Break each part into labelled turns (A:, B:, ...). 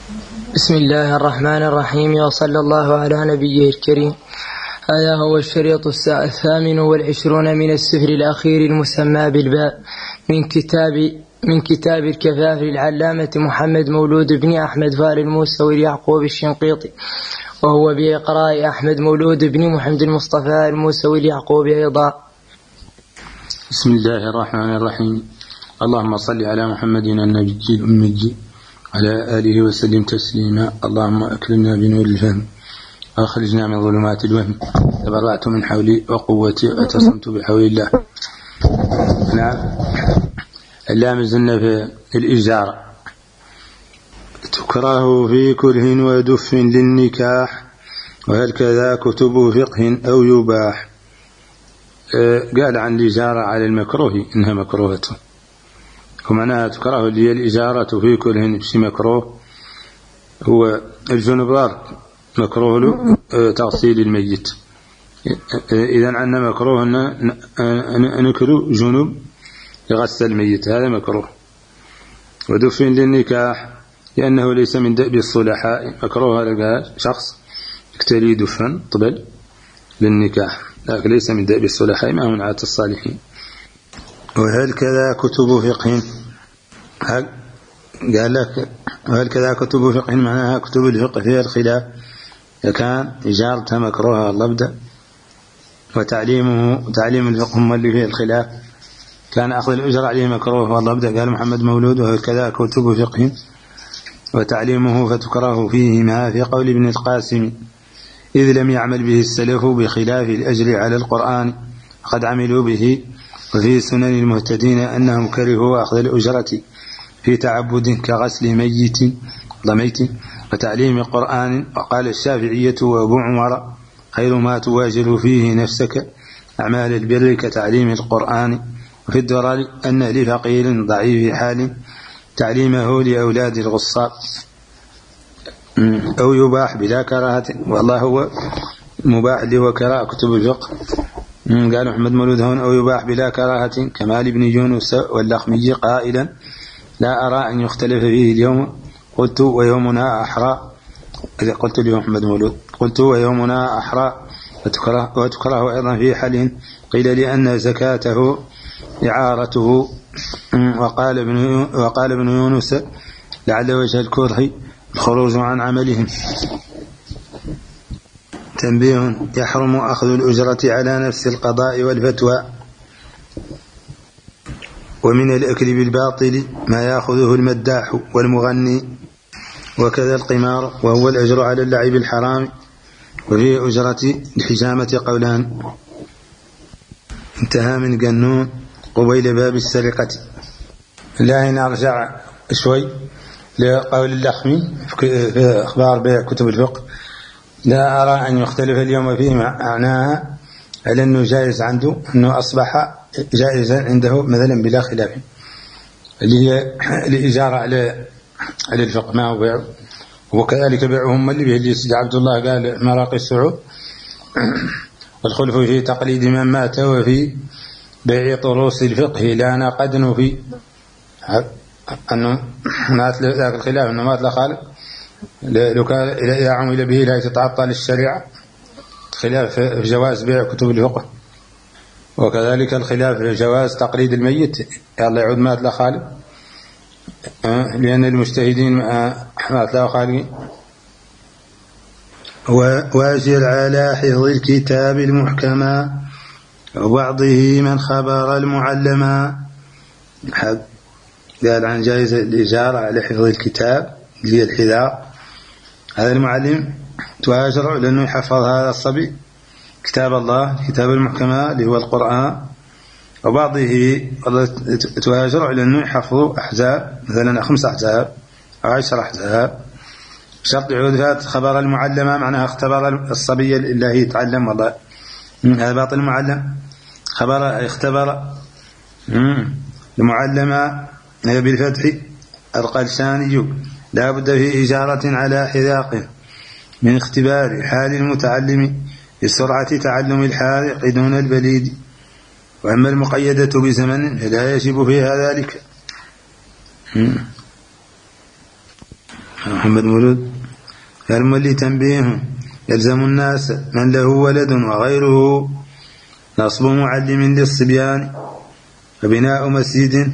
A: بسم الله الرحمن الرحيم، وصلى الله على نبيه الكريم. هذا هو الشريط 28 من السفر الأخير المسمى بالباء من كتاب الكفاف للعلامة محمد مولود بن أحمد فار الموسوي اليعقوب الشنقيطي، وهو بإقراء أحمد مولود بن محمد المصطفى الموسوي اليعقوب أيضا.
B: بسم الله الرحمن الرحيم. اللهم صل على محمد النبي الأمي على آله وسلم تسليما. اللهم أكرمنا بنور الفهم وأخرجنا من ظلمات الوهم. تبرأت من حولي وقوتي واعتصمت بحول الله. نعم، اللام زلنا في الإجارة. تكره في كره ودف للنكاح، وهل كذا كتب فقه أو يباح. قال عن الإجارة على المكروه إنها مكروهة، ومعناها تكره لي الإجارة في كره في مكروه. هو الجنب مكروه له تغسيل الميت، إذا عندنا مكروه نكرو جنوب يغسل الميت، هذا مكروه. ودف للنكاح لأنه ليس من دأب الصلحاء، مكروه هذا شخص يكتري دفا طبل للنكاح، لكن ليس من دأب الصلحاء، ما هو من عادة الصالحين. وهل كذا كتب فقه، قال لك وهل كذا كتب فقه معناها كتب الفقه فيها الخلاف، كان إجارتها مكروهة اللبدة، وتعليم الفقه هم اللي فيه الخلاف، كان أخذ الأجر عليه مكروه واللبدة. قال محمد مولود وهل كذا كتب فقه وتعليمه فتكره فيه ما في قول ابن القاسم، إذ لم يعمل به السلف بخلاف الأجر على القرآن قد عملوا به. وفي سنن المهتدين أنهم كرهوا أخذ الأجرة في تعبد كغسل ميت وتعليم القرآن. وقال الشافعية وأبو عمر خير ما تواجل فيه نفسك أعمال البر كتعليم القرآن. وفي الدرر أن لفقير ضعيف حال تعليمه لأولاد الغصاب أو يباح بلا كراهة، والله هو مباح لي وكراء كتب الفقه. قال محمد مولود هون أو يباح بلا كراهة، كمال بن يونس واللخمي قائلا لا أرى أن يختلف فيه اليوم. قلت ويومنا أحرى، إذا قلت اليوم محمد مولود قلت ويومنا أحرى. وتكره أيضا في حال قيل لأن زكاته إعارته. وقال ابن يونس لعل وجه الكره الخروج عن عملهم. تنبيه: يحرم أخذ الأجرة على نفس القضاء والفتوى. ومن الأكل بالباطل ما يأخذه المداح والمغني، وكذا القمار وهو الأجر على اللعب الحرام. وفي أجرة الحجامة قولان. انتهى من قانون قبيل باب السرقة. لا نرجع شوي لقول اللخمي في أخبار بيع كتب الفقه. لا أرى أن يختلف اليوم فيه، معناها على أنه جائز عنده، أنه أصبح جائزا عنده مثلا بلا خلاف، اللي هي الإجارة على الفقه ما هو بيع. وكذلك بيعهم اللي به اللي سيد عبد الله قال مراقي السعود والخلف في تقليد من مات، وفي بيع طروس الفقه لا نقدن في أنه مات ذاك الخلاف، أنه مات لخالق لو كان إذا عمل به لا يتعطل الشريعة، خلاف في جواز بيع كتب الفقه. وكذلك الخلاف في جواز تقليد الميت، يلا يعود مات لخالق، لأن المجتهدين مات لخالق. واجر على حفظ الكتاب المحكمة وبعضه من خبر المعلمة. قال عن جائزة الإجارة على حفظ الكتاب اللي هي الحذاء. هذا المعلم تواجر لأنه يحفظ هذا الصبي كتاب الله، كتاب المحكمة اللي هو القرآن. وبعضه تواجر لأنه يحفظ أحزاب، مثلا 5 أحزاب أو 10 أحزاب. شرط عودات خبر المعلمة معناها اختبر الصبي اللي يتعلم، والله هذا باطل المعلم. اختبر المعلمة بالفتح القلشاني. لا بد في إجارة على حذاق من اختبار حال المتعلم بسرعة تعلم الحاذق دون البليد. وأما المقيدة بزمن فلا يجب فيها ذلك. محمد مولود المولي تنبيه يلزم الناس من له ولد وغيره نصب معلم للصبيان وبناء مسجد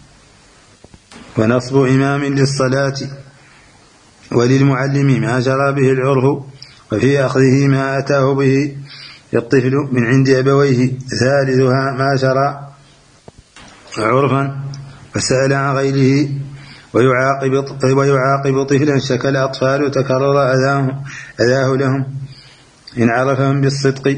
B: ونصب إمام للصلاة وللمعلم ما جرى به العرف وفي أخذه ما أتاه به الطفل من عند أبويه ثالثها ما جرى عرفا فسأل عن غيره ويعاقب طفلا شكى الأطفال تكرر أذاه لهم إن عرفهم بالصدق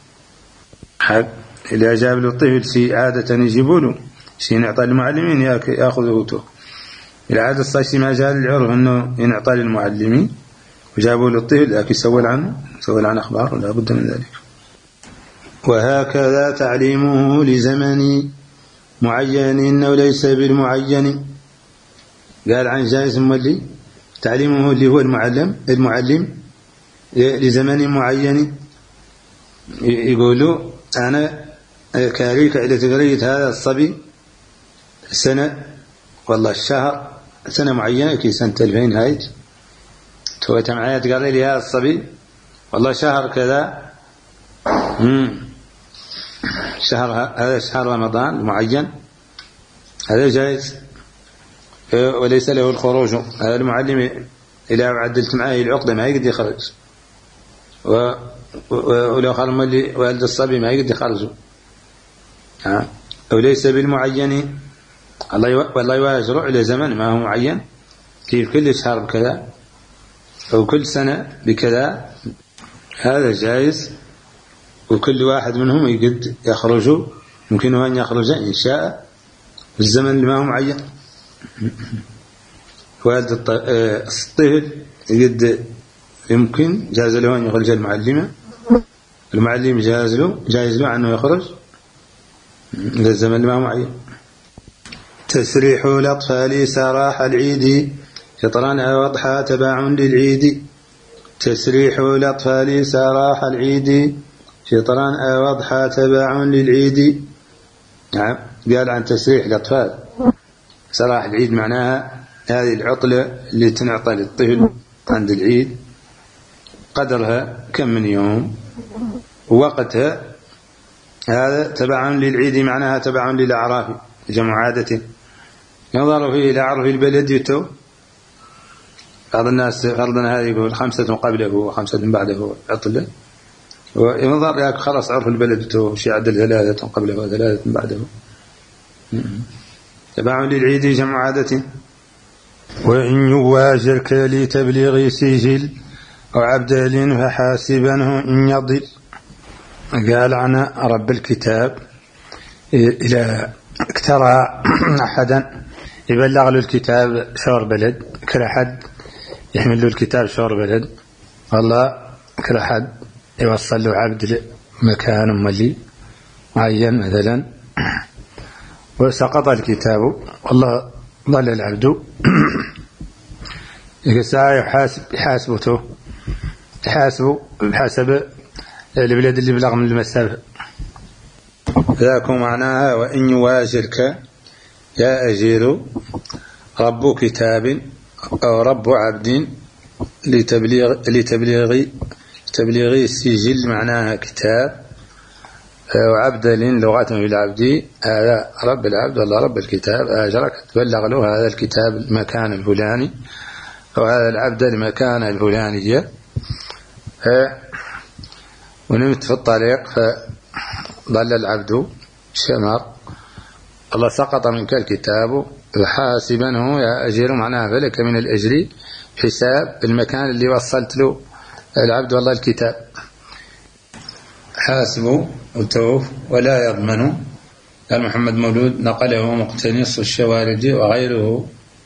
B: إذا جاب له الطفل شيء عادة يجيبوا له شيء نعطى للمعلمين يأخذه تو العادة الصاشي ما جاء للعرف أنه ينعطى للمعلمين وجابوا له الطفل لكن سوى عنه أخبار لا بد من ذلك. وهكذا تعليمه لزمن معين وليس بالمعين. قال عن جائز مولي تعليمه اللي هو المعلم لزمن معين. يقولوا أنا كاريك إلى تقريت هذا الصبي سنة والله الشهر سنة معينة كي سنة 2000 هاي تويت معايا تقري لي هذا الصبي والله شهر كذا هذا شهر رمضان معين هذا جائز وليس له الخروج. هذا المعلم إذا عدلت معاه العقدة ما يقدر يخرج ولو خرج مولي والد الصبي ما يقدر يخرجه. وليس بالمعين والله يواجر إلى زمن ما هو معين كيف كل شهر بكذا أو كل سنة بكذا هذا جائز وكل واحد منهم يقد يخرج يمكن أن يخرج إن شاء في الزمن اللي ما هو معين. والد الطفل يقد يمكن جاز له أن يخرج المعلم جاز له أنه يخرج إلى الزمن اللي ما هو معين. تسريح الأطفال سراح العيد فطرا أو أضحى تبع للعيد. تسريح الأطفال سراح العيد فطرا أو أضحى تبع للعيد. نعم قال عن تسريح الأطفال سراح العيد معناها هذه العطلة اللي تنعطى للطفل عند العيد قدرها كم من يوم ووقتها هذا تبع للعيد معناها تبع للأعراف جمع عادة ينظر فيه إلى عرف البلد يتو. بعض الناس فرضنا هذا يقول 5 قبله و5 بعده عطلة وينظر لك خلاص عرف البلد يتو شيء عدل 3 قبله و3 بعده تبع للعيد جمع عادة. وإن يواجرك لتبليغ سجل أو عبدال فحاسبنه إن يضل. قال عنا رب الكتاب إلى اكترى أحدا يبلغ له الكتاب شور بلد كل أحد يحمل له الكتاب شور بلد والله كل أحد يوصل له عبد مكان ملي معين مثلا وسقط الكتاب والله ضل العبد يحاسبه بحسب البلاد اللي بلغ من المسافة. ذاك معناها وإن يواجرك يا أجير رب كتاب أو رب عبد لتبليغ السجل معناها كتاب وعبد لغة بالعبد هذا رب العبد والله رب الكتاب أجرك تبلغ له هذا الكتاب المكان الفلاني أو هذا العبد المكان الفلانية. ونمت في الطريق فضل العبد شمر الله سقط منك الكتاب فحاسبنه يا أجير معناها فلك من الأجر حساب المكان اللي وصلت له العبد والله الكتاب. حاسبه وتوف ولا يضمن. قال محمد مولود نقله مقتنص الشوارد وغيره.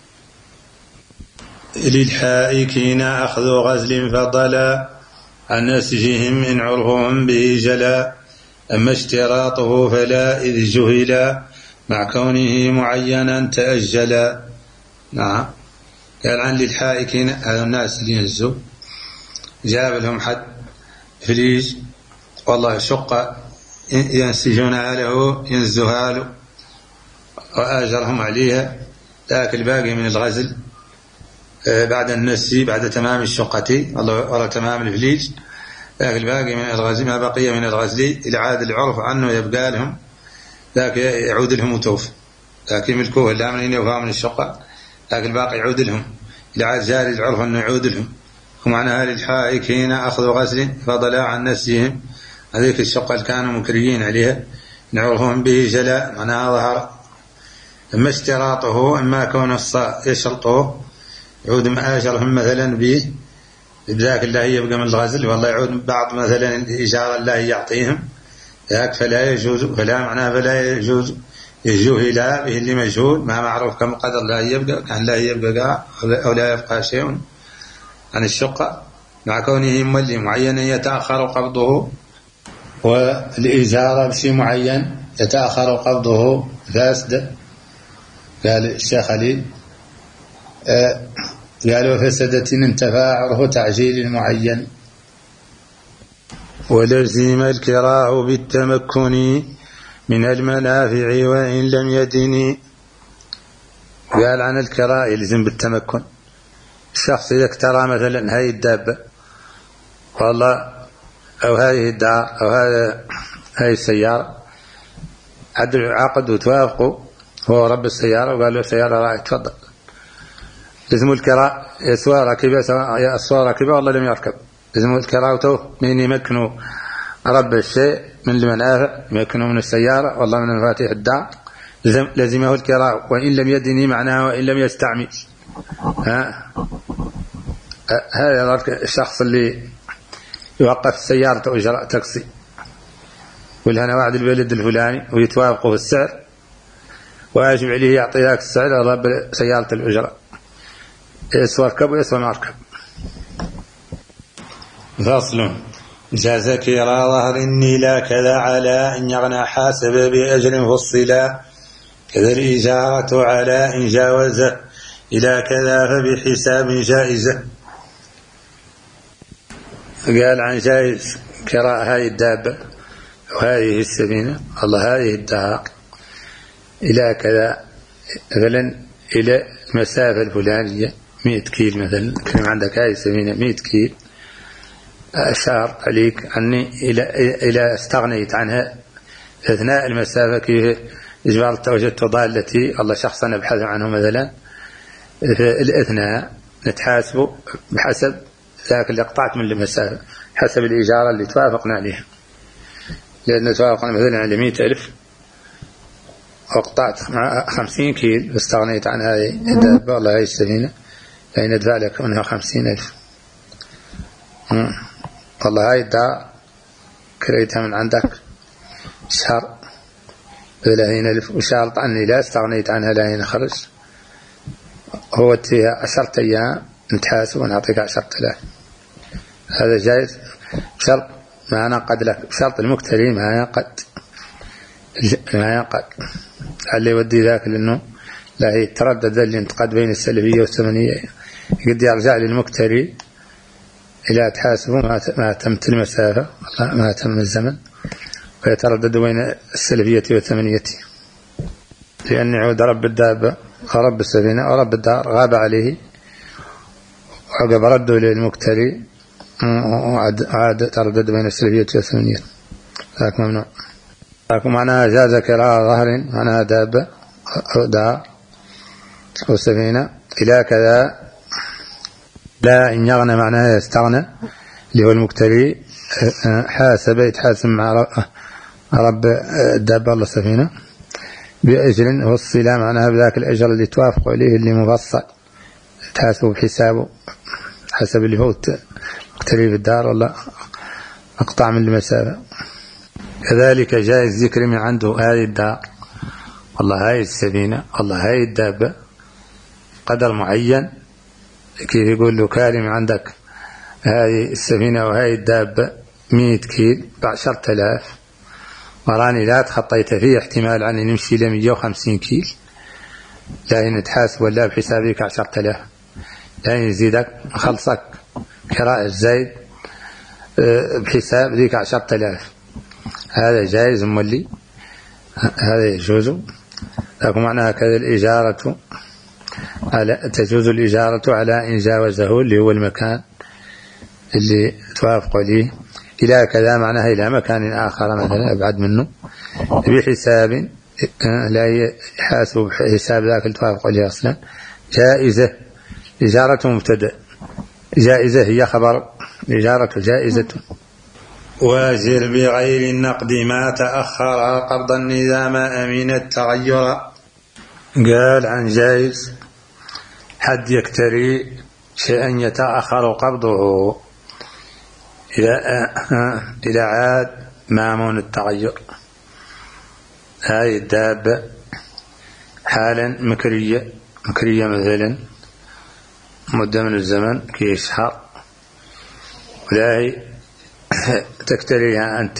B: للحائكين أخذ غزل فضلا عن نسجهم إن عرفهم به جلا أما اشتراطه فلا إذ جهلا مع كونه معينا تأجلا. نعم قال عن للحائكين هذا الناس اللي ينزوا جاب لهم حد فليج والله شقة ينسجونها له ينزوها له وآجرهم عليها ذاك الباقي من الغزل بعد النسي بعد تمام الشقة ولا تمام الفليج، لكن الباقي من الغزل ما بقي من الغزل العاد العرف عنه يبقى لهم، لكن يعود لهم وتوف، لكن يملكوه لا من يوفى من الشقة، لكن الباقي يعود لهم العاد جاري العرف أنه يعود لهم. ومعناها للحائكين أخذ غزل فضلا عن نسيهم، هذيك الشقة اللي كانوا مكريين عليها نعرفهم به جلاء معناها ظهر. أما اشتراطه إما كون الصاء يشرطه يعود مآجرهم مثلا به بذاك الله يبقى من الغزل، والله يعود بعض مثلا الإجارة الله يعطيهم ذاك فلا يجوز، فلا معناه فلا يجوز الجهلاء به اللي مجهول ما معروف كم قدر لا يبقى، كان لا يبقى أو لا يبقى شيء عن الشقة، مع كونه مولي معين يتأخر قبضه، والإجارة بشيء معين يتأخر قبضه فاسد. قال الشيخ علي قالوا فسدت انتفى عرف تعجيل معين. ولزم الكراء بالتمكن من المنافع وإن لم يدن. قال عن الكراء يلزم بالتمكن، الشخص إذا اكترى مثلا هاي الدابة والله أو هذه الدار أو هاي السيارة، عقد وتوافقوا هو رب السيارة وقال له السيارة راعي تفضل، لازم الكراء يسوى ركبه والله لم يركب، لازم الكراء وتوه من يمكنوا رب الشيء من المنافع، يمكنوا من السيارة والله من مفاتيح الدار، لازمه الكراء وإن لم يدني معناه وإن لم يستعمل. هذا الشخص اللي يوقف سيارته إجراء تاكسي ولا أنا وعد البلد الفلاني ويتوافقوا في السعر ويجب عليه يعطي ذاك السعر رب سيارة الإجراء، يسوى ركب ويسوى ما ركب. فصل جاز كرا ظهر النيلا كذا على إن يغنى حاسب بأجر فصلا، كذا الإجارة على إن جاوزه إلى كذا فبحساب جائزة. قال عن جائز كراء هذه الدابة وهذه السفينة الله هذه الدار إلى كذا مثلا إلى المسافة الفلانية 100 كيل مثلا، كلمة عندك هذه السفينة 100 كيل، شرط عليك أني إلى استغنيت عنها أثناء المسافة كيف إجبار وجدت ضالتي الله شخصا أبحث عنه مثلا في الأثناء نتحاسبه بحسب ذاك اللي قطعت من المسافة حسب الإجارة اللي توافقنا عليها، لأن توافقنا مثلا على 100,000 وقطعت مع 50 كيل واستغنيت عن هذه الدابة والله هذه السفينة لأن ندفع لك منها 50,000. والله هاي الدار كريتها من عندك شهر 30,000 وشارط أني لا استغنيت عنها لا نخرج، هو فيها 10 أيام نتحاسب ونعطيك 10,000. هذا جائز شرط ما نقد لك، شرط المكتري ما ينقد اللي يودي ذاك لأنه لا يتردد اللي ينتقد بين السلبية والثمنية، قد يرجع للمكتري إلى تحاسبه ما تمت المسافة ما تم الزمن ويتردد بين السلبية والثمنية، لأن يعود رب الدابة ورب السفينة ورب الدار غاب عليه وعقب رده للمكتري وعاد تردد بين السلبية والثمنية، ذاك ممنوع. لكن معناها جاز كراء ظهر معناها دابة أو دار أو سفينة إلى كذا لا إن يغنى معناها يستغنى اللي هو المكتري حاسب يتحاسب مع رب الدابة الله السفينة بأجر وصلا معناها بذاك الأجر اللي توافق عليه اللي مفصل تحاسبه بحسابه حسب اللي هو مكتري في الدار ولا أقطع من المسافة. كذلك جائز ذكر من عنده هذه الدار والله هاي السفينة والله هاي الدابة قدر معين، كيف يقول له كالم عندك هذه السفينة وهاي الدابة 100 كيل ب10,000 وراني لا تخطيت فيه احتمال عني نمشي ل 150 كيل لا نتحاسب ولا بحسابك 10,000 لا يزيدك خلصك كراء الزايد بحساب ذيك 10,000. هذا جائز مولي هذا يجوز. لكن معناها كذا الإجارة تجوز الإجارة على إن جاوزه اللي هو المكان اللي توافق عليه إلى كذا، معناها إلى مكان آخر مثلا أبعد منه بحساب لا يحاسب حساب ذاك التوافق عليه أصلا. جائزة، إجارة مبتدأ، جائزة هي خبر، إجارة جائزة. واجر بغير النقد ما تأخر قبضا إذا ما أمين التغير. قال عن جائز حد يكتري شيئا يتأخر قبضه إلى عاد مامون التغير. هاي الدابة حالا مكرية مثلا مدة من الزمن كي شهر، ولا تكتريها أنت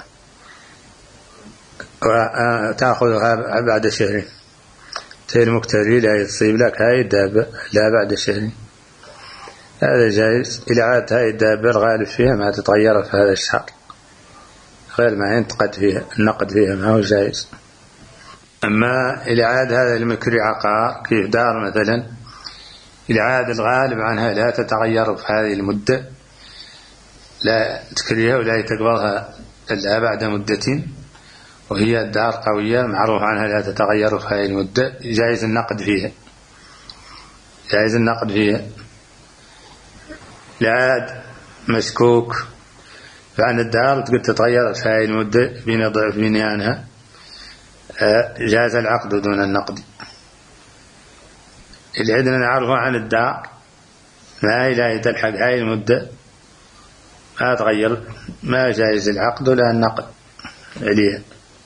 B: وتأخذها بعد شهرين. المكتري لا يصيب لك هاي الدابة لا بعد شهرين، هذا جائز. إلى عاد هاي الدابة الغالب فيها ما تتغير في هذا الشهر، غير ما ينتقد فيها النقد فيها ما هو جائز. أما إلى عاد هذا المكري عقار كيف دار مثلا، إلى عاد الغالب عنها لا تتغير في هذه المدة، لا تكريها ولا تقبضها إلا بعد مدة، وهي الدار قوية معروف عنها لا تتغير في هذه المدة، جائز النقد فيها. العاد مشكوك فعن الدار تقدر تتغير في هذه المدة بين ضعف بنيانها، جاز العقد دون النقد. اللي عندنا نعرفه عن الدار ما إلهي تلحق هذه المدة ما تغير، ما جائز العقد ولا النقد عليها.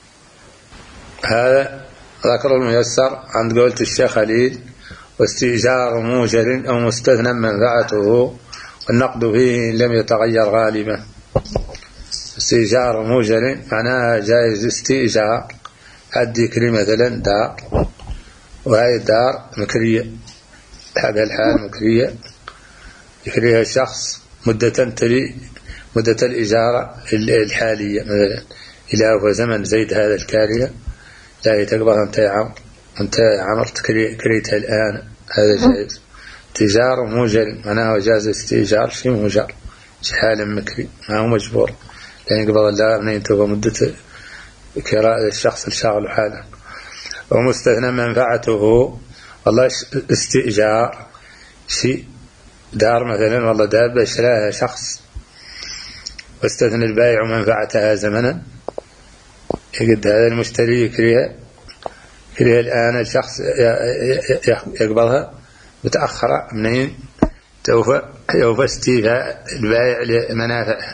B: هذا ذكر الميسر عند قولة الشيخ خليل: واستئجار موجل أو مستثنى منفعته والنقد فيه لم يتغير غالبا. استئجار موجل معناها جائز استئجار حد يكري مثلا دار، وهي الدار مكرية حق الحال مكرية يكريها الشخص مدة تلي مدة الإجارة الحالية مثلا إلى هو زمن زيد هذا الكارية، لا تقبض أنت عمرت كريتها الآن، هذا جائز. تجار موجل معناه جاز استئجار شيء موجر شيء حالا مكري ما هو مجبور، لأن يقبض الله من ينتهى مدة كراء الشخص الشاغل حالا. ومستثنى منفعته والله استئجار شيء دار مثلا والله دابة اشتراها شخص، واستثنى البائع منفعتها زمنا، يقد هذا المشتري يكريها الآن الشخص يقبضها متأخرة منين يوفى استيفاء البائع لمنافعها.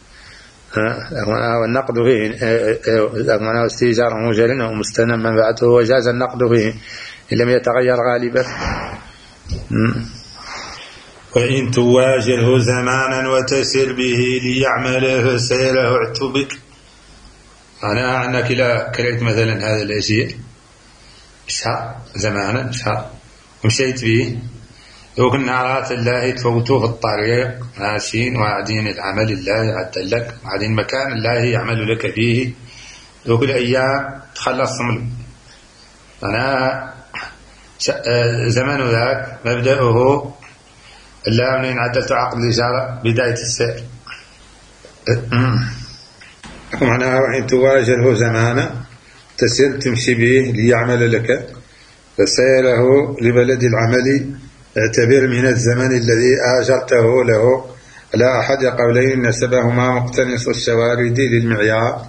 B: والنقد فيه أغمناه استيجار موجل ومستثنى منفعته وجاز النقد فيه إن لم يتغير غالبا. وإن تواجره زمانا وتسر به ليعمله فسيره اعتبك، معناها أنك لا كريت مثلا هذا الأشياء شهر زمانا شهر ومشيت به، يمكن نارات الله تفوتوه في الطريق ماشيين وعدين العمل الله يعدل لك وعدين مكان الله يعمل لك فيه، وكل أيام تخلص منه. أنا زمن ذاك مبدأه الله من عدلت عقد الإجارة بداية السير. معناها وإن تواجهه زمانا تسير تمشي به ليعمل لك فسيره لبلد العمل اعتبر من الزمن الذي آجرته له لا أحد قولين نسبهما مقتنص الشوارد للمعيار.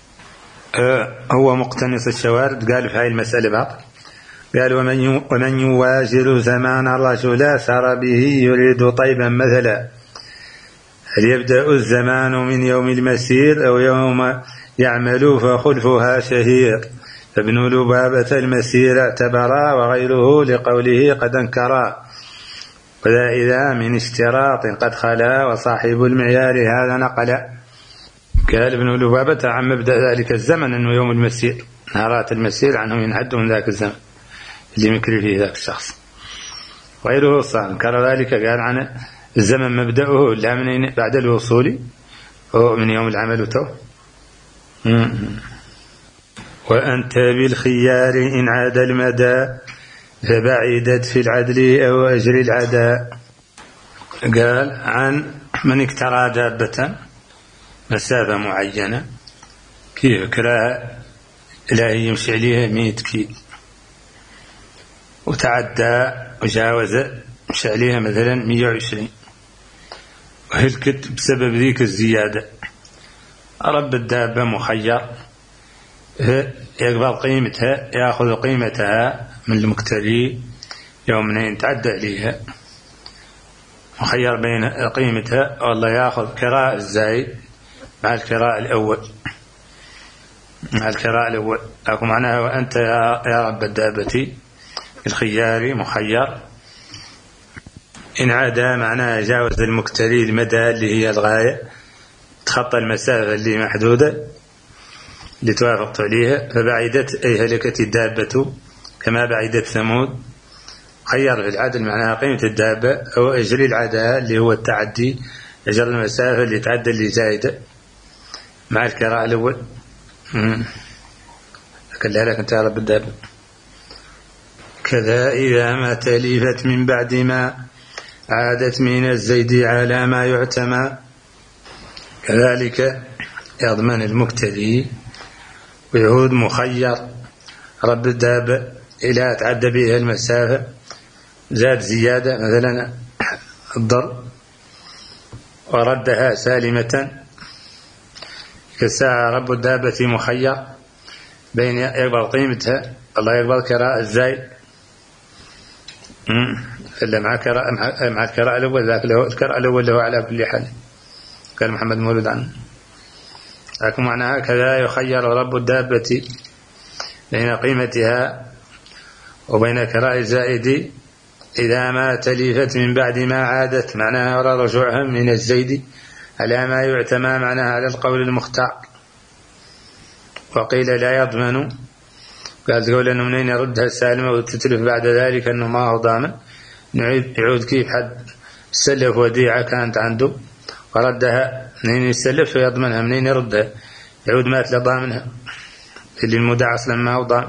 B: هو مقتنص الشوارد قال في هذه المسألة بعض قال ومن يواجر زمان الرجل سار به يريد طيبا مثلا، هل يبدأ الزمان من يوم المسير أو يوم يعمل فخلفها شهير، فابن لبابة المسير اعتبرا وغيره لقوله قد انكرا، وذا إذا من اشتراط قد خلا وصاحب المعيار هذا نقل. قال ابن لبابة عن مبدأ ذلك الزمن أنه يوم المسير، نهارات المسير عنه ينعد من ذاك الزمن اللي مكري فيه ذاك الشخص، غيره صار انكر ذلك قال عن الزمن مبدأه لا من بعد الوصول هو من يوم العمل تو. وأنت بالخيار إن عاد المدى فبعدت في العدل أو أجر العداء. قال عن من اكترى دابة مسافة معينة كيف كراها لا يمشي عليها 100 كيل وتعدى وجاوز مشي عليها مثلا 120 وهلكت بسبب ذيك الزيادة. رب الدابة مخير يقبل قيمتها، يأخذ قيمتها من المكتري يومين تعدى عليها، مخير بين قيمتها والله يأخذ كراء الزايد مع الكراء الأول أكو معناها وأنت يا رب الدابة الخيار مخير. إن عدا معناها جاوز المكتري المدى اللي هي الغاية، تخطى المسافة اللي محدودة اللي توافقت عليها، فبعدت أي هلكت الدابة كما بعدت ثمود. خير في العدل معناها قيمة الدابة أو أجر العداء اللي هو التعدي، أجر المسافة اللي تعدى اللي زايدة مع الكراء الأول. أكلها لك أنت يا رب الدابة. كذا إذا ما تلفت من بعد ما عادت من الزيد على ما يعتمى. كذلك يضمن المكتدي ويعود مخير رب الدابة إلى تعدى بها المسافة، زاد زيادة مثلا الضر وردها سالمة، كالساعة رب الدابة مخير بين يقبل قيمتها الله يقبل كراء الزايد إلا مع الكراء الأول، ذاك له الكراء الأول له على كل حال. قال محمد مولود عنه. لكن معناها كذا يخير رب الدابة بين قيمتها وبين كراء الزائد إذا ما تلفت من بعد ما عادت، معناها ولا رجوعها من الزيد على ما يعتمى، معناها على القول المختار. وقيل لا يضمن، قال تقول أنه منين يردها السالمة وتتلف بعد ذلك أنه ما هو ضامن، يعود كيف حد سلف وديعة كانت عنده وردها، منين يسلف فيضمنها، منين يردها يعود مات لضامنها اللي المدعى أصلا ما هو ضامن.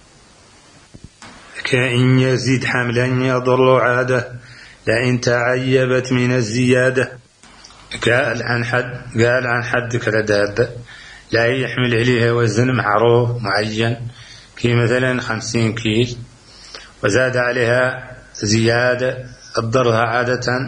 B: كإن يزيد حملا يضر عادة لئن تعيبت من الزيادة. قال عن حد كالدابة لا يحمل عليها وزن معروف معين كي مثلا 50 كيل وزاد عليها زيادة تضرها عادة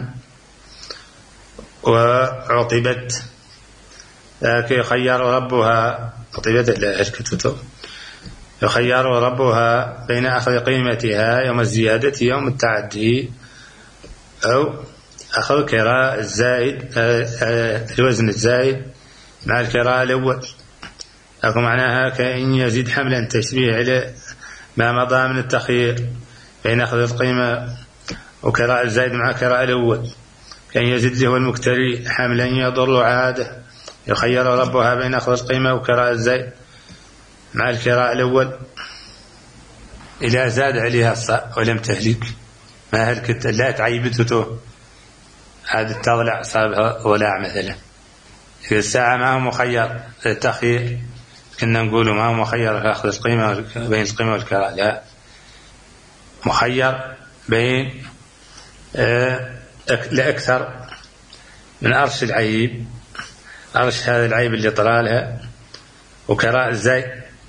B: وعطبت، لكن يخير ربها عطبت لا أشكتته، يخير ربها بين أخذ قيمتها يوم الزيادة يوم التعدي أو أخذ كراء الزائد الوزن الزائد مع الكراء الأول. أكو معناها كأن يزيد حملا تشبيه على ما مضى من التخيير بين أخذ القيمة وكراء الزائد مع كراء الأول. كأن يزيد له المكتري حملا يضر عادة يخير ربها بين أخذ القيمة وكراء الزائد مع الكراء الأول إذا زاد عليها الصاء ولم تهلك، ما هلكت لا تعيبته هذا تضلع صابها ولاع مثلا. في الساعة ما هو مخير التخيير، كنا نقوله ما هو مخير في أخذ القيمة بين القيمة والكراء، لا مخير بين لأكثر من أرش العيب، أرش هذا العيب اللي طرى لها وكراء الزايد،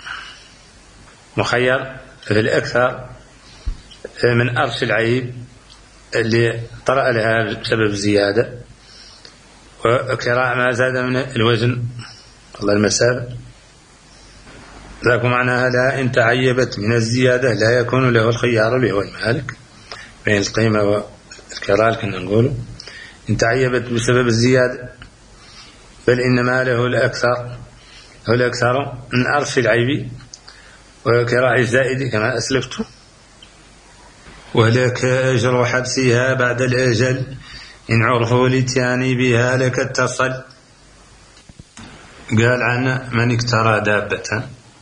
B: مخير في الأكثر من أرش العيب اللي طرأ لها بسبب زيادة، وكراء ما زاد من الوزن الله المسافة. ذاك معناها لا إن تعيبت من الزيادة لا يكون له الخيار اللي هو المالك بين القيمة والكراء. كنا نقوله إن تعيبت بسبب الزيادة، بل إنما له الأكثر من أرش العيب وكراء الزائد كما أسلفت. ولك أجر حبسها بعد الأجل إن عرفوا لتياني بها لك اتصل. قال عن من اكترى دابة،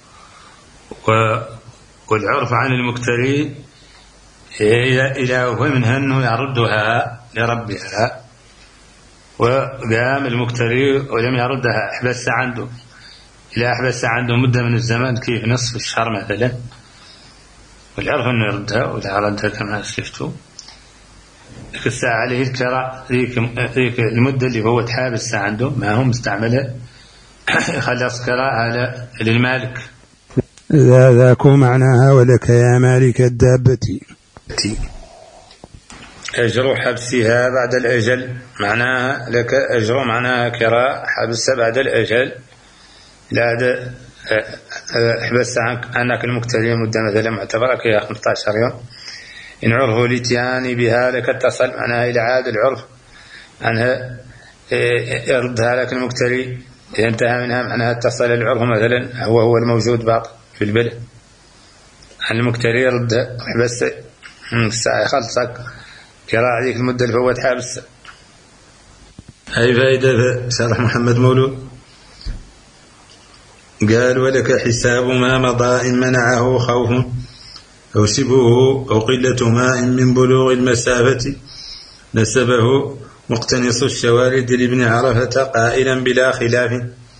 B: والعرف عن المكتري إلى منها أنه يردها لربها، وقام المكتري ولم يردها، أحبس عنده مدة من الزمن كيف نصف الشهر مثلا، والعرف أنه يردها، وإذا ردها كما أسلفتوا ذيك الساعة عليه الكراء، ذيك المدة اللي هو تحابس عنده ما هو مستعملة يخلص كراء على للمالك.
C: ذاك معناها ولك يا مالك الدابة.
B: أجر حبسها بعد الأجل معناها لك أجر، معناها كراء حبسها بعد الأجل، لا حبس عنك المكتري مدة مثلا معتبرة كي 15 يوم، إن عرفه الاتيان بها لك اتصل، معناها إلى عاد العرف عنها يردها لك المكتري، إذا انتهى منها معناها اتصل العرف مثلا هو الموجود باق في البلد عن المكتري يردها حبس الساعة خلصك كراء ذيك المدة اللي هو تحابس.
C: أي فائدة شرح محمد مولود قال ولك حساب ما مضى إن منعه خوف أو شبهه أو قلة ماء من بلوغ المسافة، نسبه مقتنص الشوارد لابن عرفة قائلا بلا خلاف.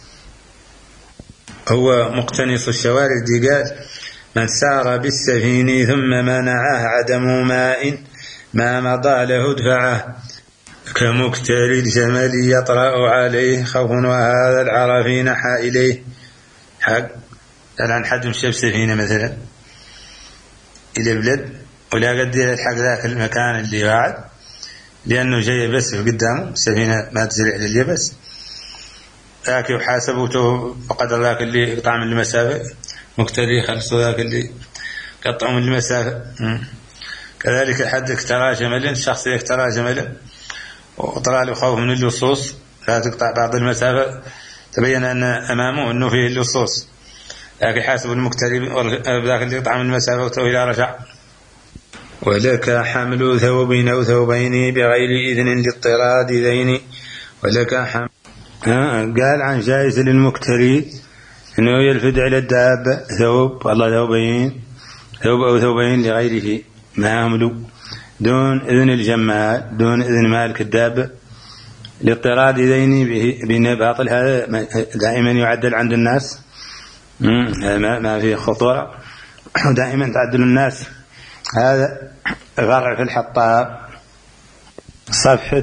C: هو مقتنص الشوارد قال من سار بالسفين ثم منعه عدم ماء ما مضى له ادفعه، كمكتري الجمل يطرأ عليه خوف وهذا العرفي نحى إليه. حق الآن حد مشى بسفينة مثلا إلى بلد ولا قد يلحق ذاك المكان اللي قاعد لأنه جاي بس قدامه سفينة ما تزرع لليبس، ذاك يحاسبه بقدر ذاك اللي يقطع من المسافة، مكتري خلصوا ذاك اللي قطع من المسافة. كذلك حد اكترى جملا، شخص يكترى جملا وطلع له خوف من اللصوص لا تقطع بعض المسافة، تبين أن أمامه أنه فيه اللصوص، لكن حاسب المكتري ذاك اللي يقطع من المسافة وإلى رجع. ولك حمل ثوب أو ثوبين بغير إذن للاضطراد ذين. ولك حمل قال عن جائز للمكتري أنه يلفد على الدابة ثوب والله ثوبين، ثوب أو ثوبين لغيره ما هملوا دون إذن الجمال، دون إذن مالك الدابة، لاضطراد ذين بين باطل. هذا دائما يعدل عند الناس، ما في خطورة، دائما تعدل الناس. هذا فرع في الحطاب صفحة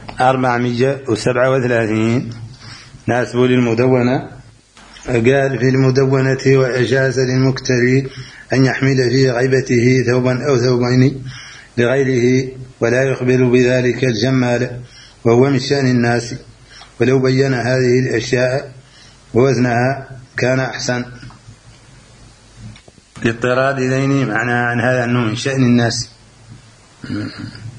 C: 437 ناسب للمدونة. قال في المدونة وأجاز للمكتري أن يحمل في غيبته ثوبا أو ثوبين لغيره ولا يخبر بذلك الجمال، وهو من شأن الناس، ولو بين هذه الأشياء ووزنها كان أحسن. اضطراد ذيني معناه عن هذا أنه من شأن الناس.